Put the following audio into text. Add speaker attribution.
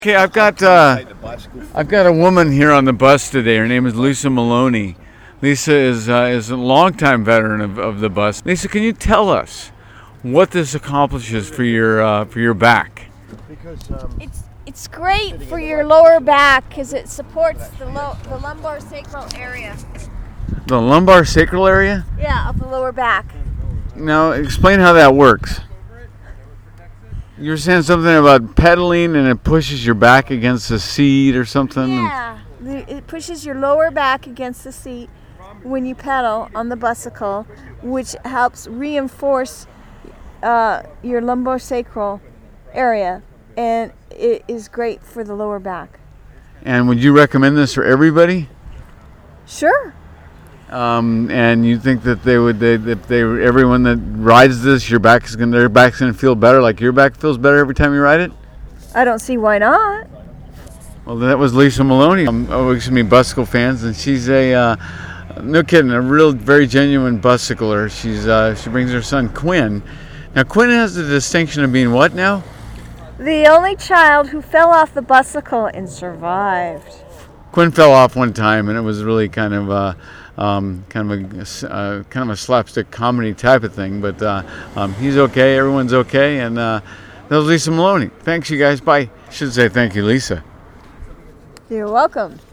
Speaker 1: Okay, I've got a woman here on the bus today. Her name is Lisa Maloney. Lisa is a longtime veteran of the bus. Lisa, can you tell us what this accomplishes for your back?
Speaker 2: It's great for your lower back because it supports the lumbar sacral area.
Speaker 1: The lumbar sacral area?
Speaker 2: Yeah, of the lower back.
Speaker 1: Now, explain how that works. You were saying something about pedaling and it pushes your back against the seat or something?
Speaker 2: Yeah, it pushes your lower back against the seat when you pedal on the bicycle, which helps reinforce your lumbosacral area, and it is great for the lower back.
Speaker 1: And would you recommend this for everybody?
Speaker 2: Sure.
Speaker 1: And you think that everyone that rides this, their back's gonna feel better, like your back feels better every time you ride it?
Speaker 2: I don't see why not.
Speaker 1: Well, that was Lisa Maloney. Busicle fans, and she's no kidding, a real, very genuine bicycler. She brings her son Quinn. Now, Quinn has the distinction of being what now?
Speaker 2: The only child who fell off the bicycle and survived.
Speaker 1: Quinn fell off one time, and it was really kind of a slapstick comedy type of thing. But he's okay. Everyone's okay. And that was Lisa Maloney. Thanks, you guys. Bye. I should say thank you, Lisa.
Speaker 2: You're welcome.